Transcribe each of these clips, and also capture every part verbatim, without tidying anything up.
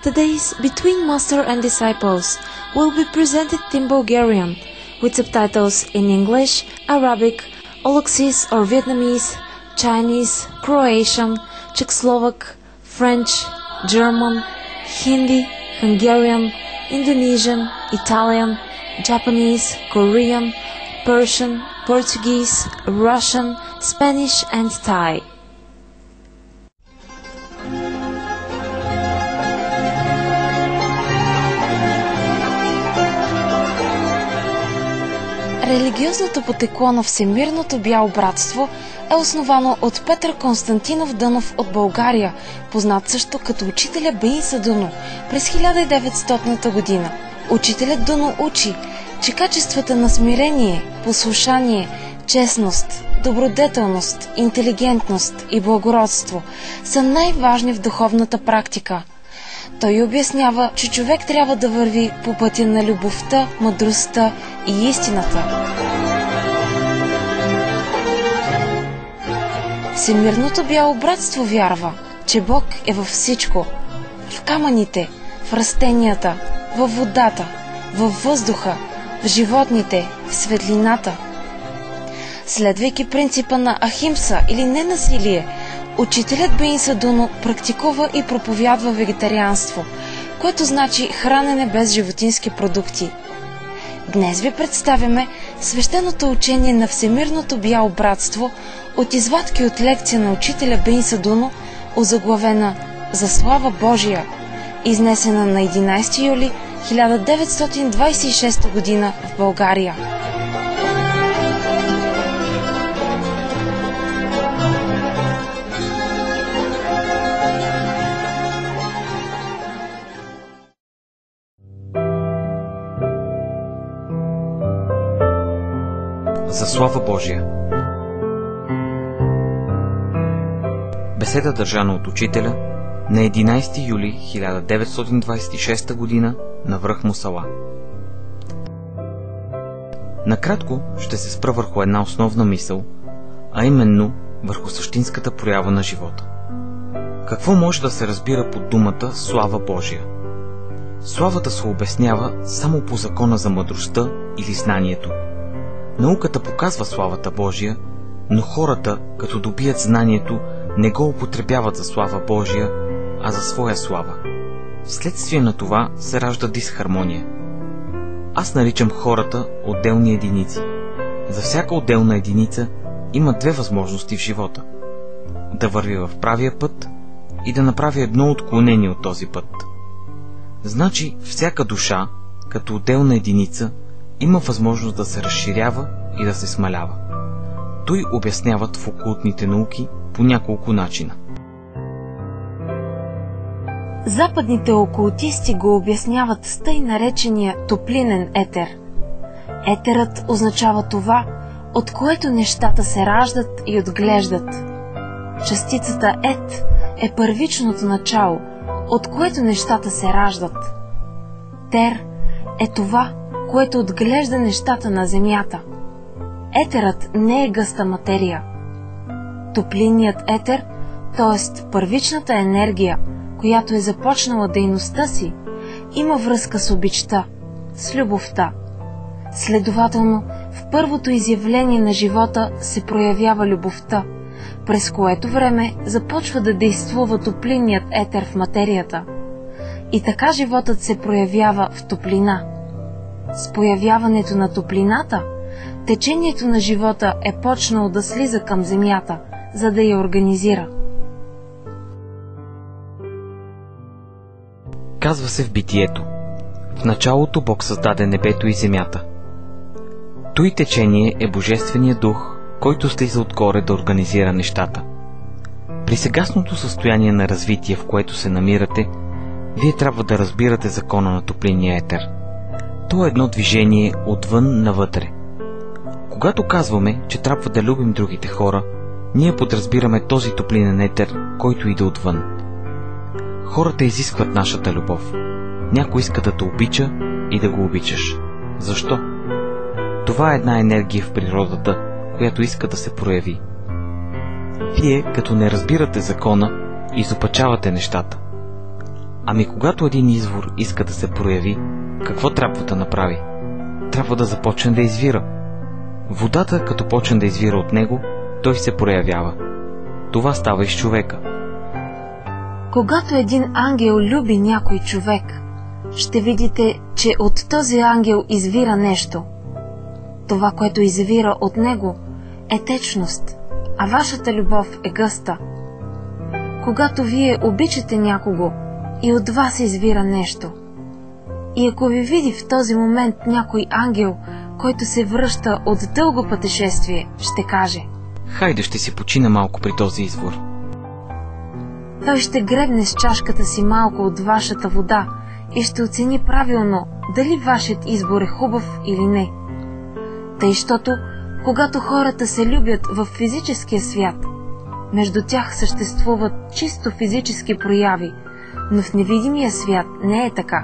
Today's Between Master and Disciples will be presented in Bulgarian, with subtitles in English, Arabic, Oloksis or Vietnamese, Chinese, Croatian, Czechoslovak, French, German, Hindi, Hungarian, Indonesian, Italian, Japanese, Korean, Persian, Portuguese, Russian, Spanish and Thai. Религиозното потекло на Всемирното бяло братство е основано от Петър Константинов Дънов от България, познат също като учителя Беинса Дъно през хиляда и деветстотната година. Учителят Дъно учи, че качествата на смирение, послушание, честност, добродетелност, интелигентност и благородство са най-важни в духовната практика. Той обяснява, че човек трябва да върви по пътя на любовта, мъдростта и истината. Всемирното бяло братство вярва, че Бог е във всичко. В камъните, в растенията, във водата, във въздуха, в животните, в светлината. Следвайки принципа на Ахимса или ненасилие, учителят Беинса Дъно практикува и проповядва вегетарианство, което значи хранене без животински продукти. Днес ви представяме свещеното учение на Всемирното бяло братство от извадки от лекция на учителя Беинса Дъно, озаглавена «За слава Божия», изнесена на единайсети юли хиляда деветстотин двайсет и шеста година в България. За слава Божия. Беседа държана от учителя на единайсети юли хиляда деветстотин двайсет и шеста година на връх Мусала. Накратко ще се спра върху една основна мисъл, а именно върху същинската проява на живота. Какво може да се разбира под думата слава Божия? Славата се обяснява само по закона за мъдростта или знанието. Науката показва славата Божия, но хората, като добият знанието, не го употребяват за слава Божия, а за своя слава. Вследствие на това се ражда дисхармония. Аз наричам хората отделни единици. За всяка отделна единица има две възможности в живота: да върви в правия път и да направи едно отклонение от този път. Значи всяка душа, като отделна единица, има възможност да се разширява и да се смалява. Той обясняват в окултните науки по няколко начина. Западните окултисти го обясняват с тъй наречения топлинен етер. Етерът означава това, от което нещата се раждат и отглеждат. Частицата ет е първичното начало, от което нещата се раждат. Тер е това, което отглежда нещата на земята. Етерът не е гъста материя. Топлинният етер, т.е. първичната енергия, която е започнала дейността си, има връзка с обичта, с любовта. Следователно, в първото изявление на живота се проявява любовта, през което време започва да действува топлинният етер в материята. И така животът се проявява в топлина. С появяването на топлината, течението на живота е почнало да слиза към земята, за да я организира. Казва се в Битието: в началото Бог създаде небето и земята. Той течение е Божественият дух, който слиза отгоре да организира нещата. При сегашното състояние на развитие, в което се намирате, вие трябва да разбирате закона на топлинния етер. То е едно движение отвън навътре. Когато казваме, че трябва да любим другите хора, ние подразбираме този топлинен етер, който иде отвън. Хората изискват нашата любов. Някой иска да те обича и да го обичаш. Защо? Това е една енергия в природата, която иска да се прояви. Вие, като не разбирате закона, изопачавате нещата. Ами когато един извор иска да се прояви, какво трябва да направи? Трябва да започне да извира. Водата, като почне да извира от него, той се проявява. Това става и с човека. Когато един ангел люби някой човек, ще видите, че от този ангел извира нещо. Това, което извира от него, е течност, а вашата любов е гъста. Когато вие обичате някого, и от вас извира нещо. И ако ви види в този момент някой ангел, който се връща от дълго пътешествие, ще каже: хайде, ще си почина малко при този извор. Той ще гребне с чашката си малко от вашата вода и ще оцени правилно дали вашият избор е хубав или не. Тъй, щото, когато хората се любят в физическия свят, между тях съществуват чисто физически прояви, но в невидимия свят не е така.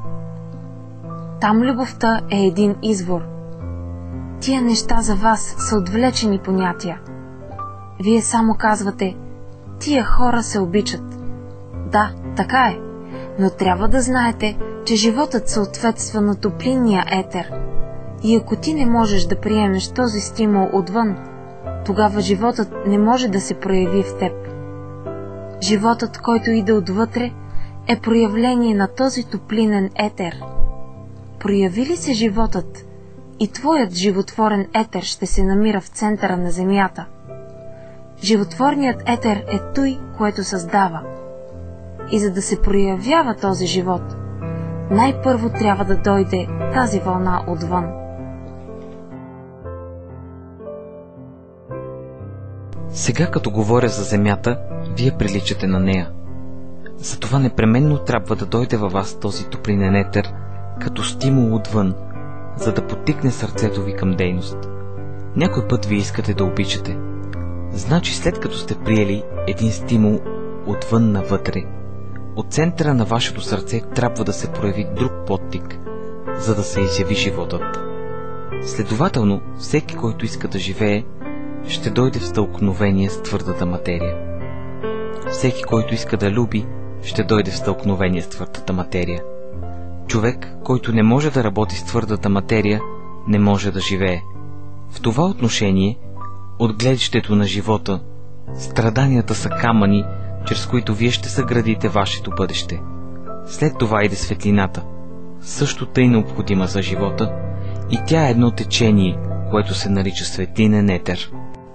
Там любовта е един извор. Тия неща за вас са отвлечени понятия. Вие само казвате: тия хора се обичат. Да, така е, но трябва да знаете, че животът съответства на топлинния етер. И ако ти не можеш да приемеш този стимул отвън, тогава животът не може да се прояви в теб. Животът, който иде отвътре, е проявление на този топлинен етер. Прояви ли се животът, и твоят животворен етер ще се намира в центъра на земята. Животворният етер е той, което създава. И за да се проявява този живот, най-първо трябва да дойде тази вълна отвън. Сега, като говоря за земята, вие приличате на нея. Затова непременно трябва да дойде във вас този топлинен етер, като стимул отвън, за да подтикне сърцето ви към дейност. Някой път вие искате да обичате. Значи, след като сте приели един стимул отвън навътре, от центъра на вашето сърце трябва да се прояви друг подтик, за да се изяви животът. Следователно, всеки, който иска да живее, ще дойде в стълкновение с твърдата материя. Всеки, който иска да люби, ще дойде в стълкновение с твърдата материя. Човек, който не може да работи с твърдата материя, не може да живее. В това отношение, от гледището на живота, страданията са камъни, чрез които вие ще съградите вашето бъдеще. След това иде светлината, също тъй необходима за живота, и тя е едно течение, което се нарича светлинен етер.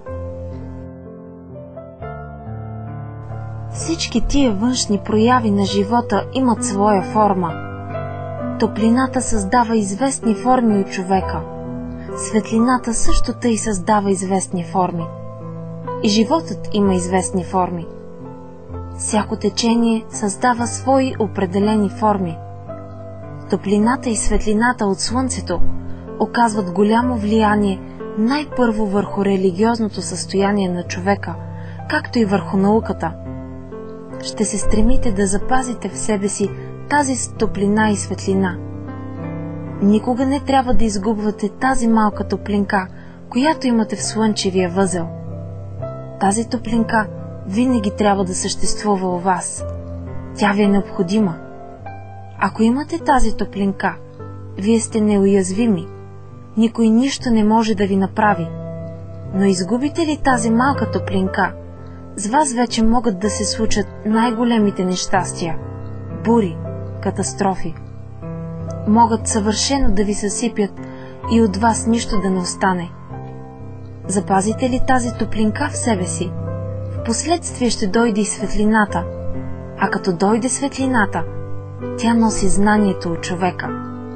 Всички тия външни прояви на живота имат своя форма. Топлината създава известни форми от човека. Светлината също тъй създава известни форми. И животът има известни форми. Всяко течение създава свои определени форми. Топлината и светлината от слънцето оказват голямо влияние най-първо върху религиозното състояние на човека, както и върху науката. Ще се стремите да запазите в себе си тази топлина и светлина. Никога не трябва да изгубвате тази малка топлинка, която имате в слънчевия възел. Тази топлинка винаги трябва да съществува у вас. Тя ви е необходима. Ако имате тази топлинка, вие сте неуязвими. Никой нищо не може да ви направи. Но изгубите ли тази малка топлинка, с вас вече могат да се случат най-големите нещастия, бури, катастрофи. Могат съвършено да ви съсипят и от вас нищо да не остане. Запазите ли тази топлинка в себе си, впоследствие ще дойде и светлината, а като дойде светлината, тя носи знанието от човека.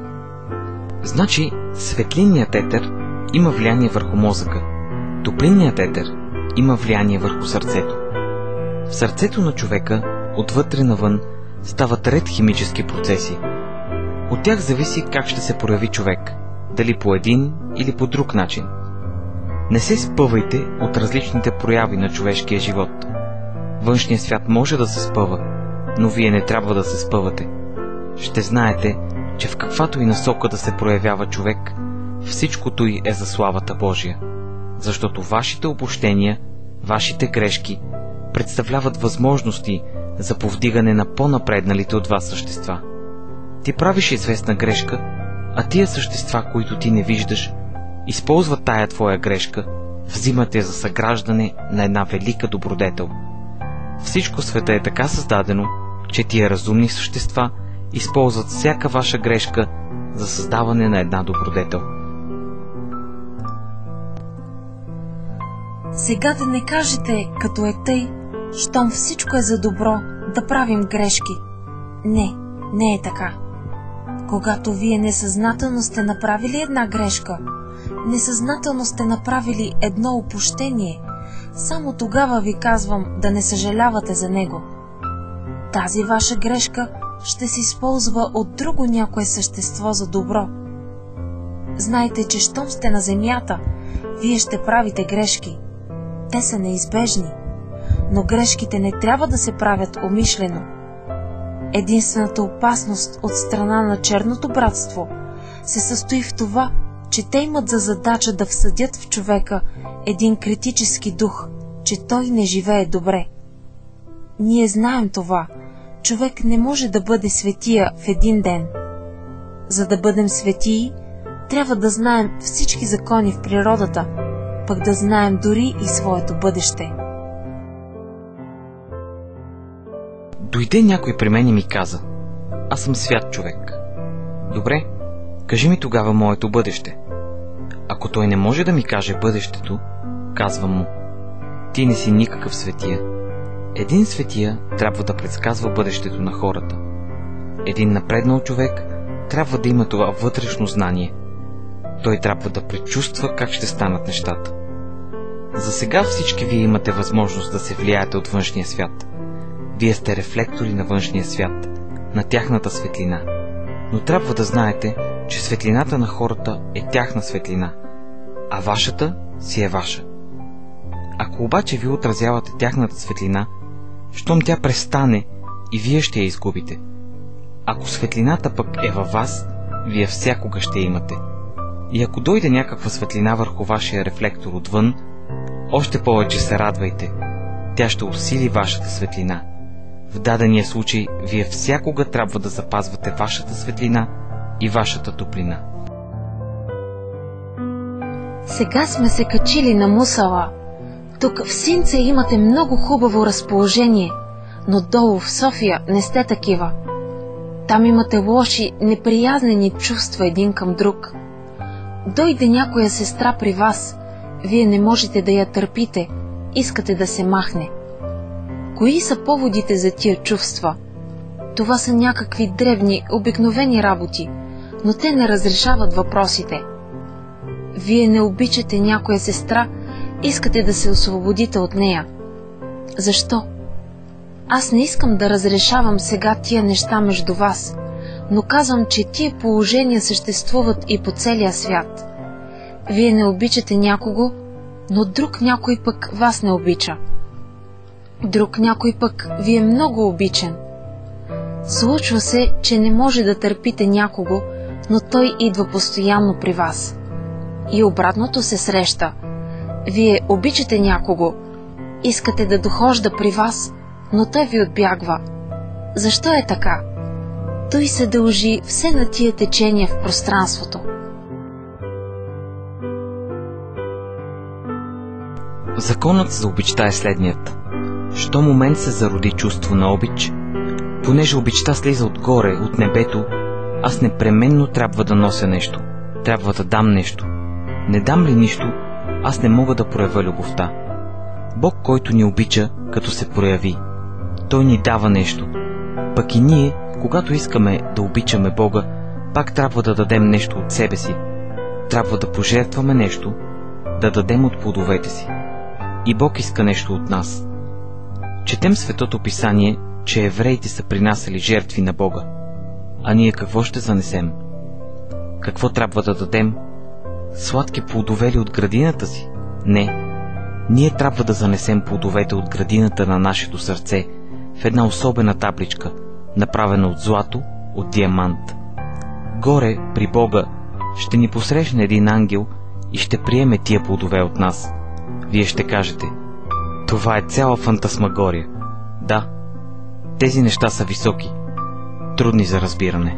Значи, светлинният етер има влияние върху мозъка, топлинният етер има влияние върху сърцето. В сърцето на човека, отвътре навън, стават ред химически процеси. От тях зависи как ще се прояви човек, дали по един или по друг начин. Не се спъвайте от различните прояви на човешкия живот. Външният свят може да се спъва, но вие не трябва да се спъвате. Ще знаете, че в каквато и насока да се проявява човек, всичкото й е за славата Божия, защото вашите опущения, вашите грешки представляват възможности за повдигане на по-напредналите от вас същества. Ти правиш известна грешка, а тия същества, които ти не виждаш, използват тая твоя грешка, взимат я за съграждане на една велика добродетел. Всичко в света е така създадено, че тия разумни същества използват всяка ваша грешка за създаване на една добродетел. Сега да не кажете, като е тъй, щом всичко е за добро, да правим грешки. Не, не е така. Когато вие несъзнателно сте направили една грешка, несъзнателно сте направили едно опущение, само тогава ви казвам да не съжалявате за него. Тази ваша грешка ще се използва от друго някое същество за добро. Знайте, че щом сте на земята, вие ще правите грешки. Те са неизбежни, но грешките не трябва да се правят умишлено. Единствената опасност от страна на черното братство се състои в това, че те имат за задача да всъдят в човека един критически дух, че той не живее добре. Ние знаем това. Човек не може да бъде светия в един ден. За да бъдем светии, трябва да знаем всички закони в природата, пък да знаем дори и своето бъдеще. Дойде някой при мен и ми каза: аз съм свят човек. Добре, кажи ми тогава моето бъдеще. Ако той не може да ми каже бъдещето, казвам му: ти не си никакъв светия. Един светия трябва да предсказва бъдещето на хората. Един напреднал човек трябва да има това вътрешно знание. Той трябва да предчувства как ще станат нещата. За сега всички вие имате възможност да се влияете от външния свят. Вие сте рефлектори на външния свят, на тяхната светлина. Но трябва да знаете, че светлината на хората е тяхна светлина, а вашата си е ваша. Ако обаче ви отразявате тяхната светлина, щом тя престане, и вие ще я изгубите. Ако светлината пък е във вас, вие всякога ще имате. И ако дойде някаква светлина върху вашия рефлектор отвън, още повече се радвайте. Тя ще усили вашата светлина. В дадения случай, вие всякога трябва да запазвате вашата светлина и вашата топлина. Сега сме се качили на Мусала. Тук в Синце имате много хубаво разположение, но долу в София не сте такива. Там имате лоши, неприязнени чувства един към друг. Дойде някоя сестра при вас, вие не можете да я търпите, искате да се махне. Кои са поводите за тия чувства? Това са някакви древни, обикновени работи, но те не разрешават въпросите. Вие не обичате някоя сестра, искате да се освободите от нея. Защо? Аз не искам да разрешавам сега тия неща между вас, но казвам, че тия положения съществуват и по целия свят. Вие не обичате някого, но друг някой пък вас не обича. Друг някой пък ви е много обичен. Случва се, че не може да търпите някого, но той идва постоянно при вас. И обратното се среща. Вие обичате някого, искате да дохожда при вас, но той ви отбягва. Защо е така? Той се дължи все на тия течения в пространството. Законът за обичта е следният. Що момент се зароди чувство на обич, понеже обичта слиза отгоре, от небето, аз непременно трябва да нося нещо, трябва да дам нещо. Не дам ли нищо, аз не мога да проявя любовта. Бог, който ни обича, като се прояви, Той ни дава нещо. Пък и ние, когато искаме да обичаме Бога, пак трябва да дадем нещо от себе си. Трябва да пожертваме нещо, да дадем от плодовете си. И Бог иска нещо от нас. Четем Светото Писание, че евреите са принасяли жертви на Бога. А ние какво ще занесем? Какво трябва да дадем? Сладки плодове ли от градината си? Не. Ние трябва да занесем плодовете от градината на нашето сърце в една особена табличка, направена от злато, от диамант. Горе, при Бога, ще ни посрещне един ангел и ще приеме тия плодове от нас. Вие ще кажете: това е цяла фантасмагория. Да, Тези неща са високи, трудни за разбиране.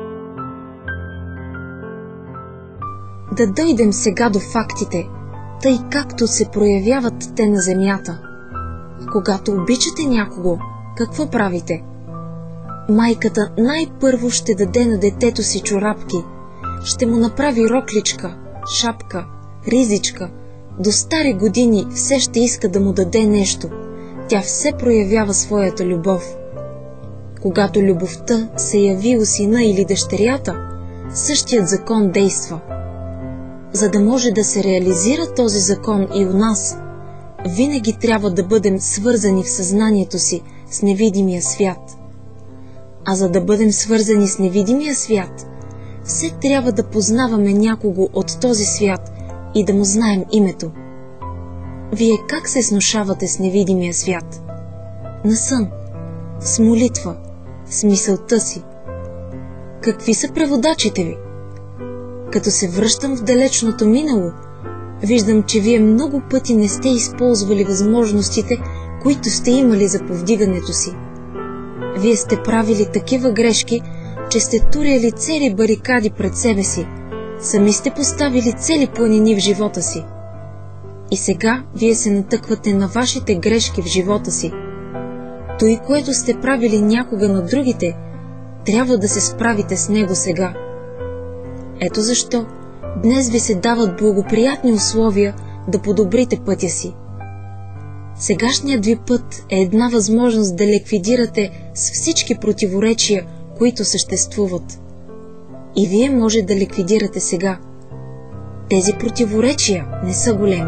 Да дойдем сега до фактите, тъй както се проявяват те на земята. Когато обичате някого, какво правите? Майката най-първо ще даде на детето си чорапки, ще му направи рокличка, шапка, ризичка. До стари години все ще иска да му даде нещо. Тя все проявява своята любов. Когато любовта се яви у сина или дъщерята, същият закон действа. За да може да се реализира този закон и у нас, винаги трябва да бъдем свързани в съзнанието си с невидимия свят. А за да бъдем свързани с невидимия свят, все трябва да познаваме някого от този свят и да му знаем името. Вие как се сношавате с невидимия свят? На сън, с молитва, с мисълта си. Какви са преводачите ви? Като се връщам в далечното минало, виждам, че вие много пъти не сте използвали възможностите, които сте имали за повдигането си. Вие сте правили такива грешки, че сте туряли цели барикади пред себе си, сами сте поставили цели планини в живота си. И сега вие се натъквате на вашите грешки в живота си. Той, което сте правили някога на другите, трябва да се справите с него сега. Ето защо днес ви се дават благоприятни условия да подобрите пътя си. Сегашният ви път е една възможност да ликвидирате с всички противоречия, които съществуват. И вие може да ликвидирате сега. Тези противоречия не са големи.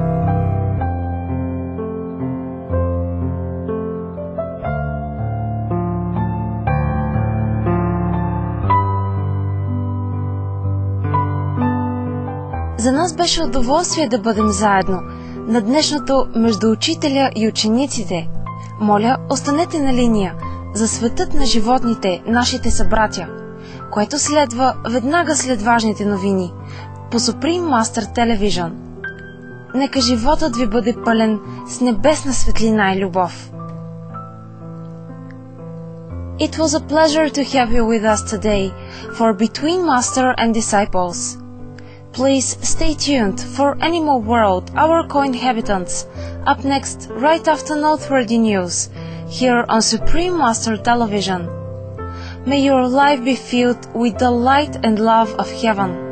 За нас беше удоволствие да бъдем заедно на днешното между учителя и учениците. Моля, останете на линия за светът на животните, нашите събратя, което следва веднага след важните новини по Supreme Master Television. Нека животът ви бъде пълен с небесна светлина и любов. It was a pleasure to have you with us today for Between Master and Disciples. Please stay tuned for Animal World, our co-inhabitants, up next right after Noteworthy News, here on Supreme Master Television. May your life be filled with the light and love of heaven.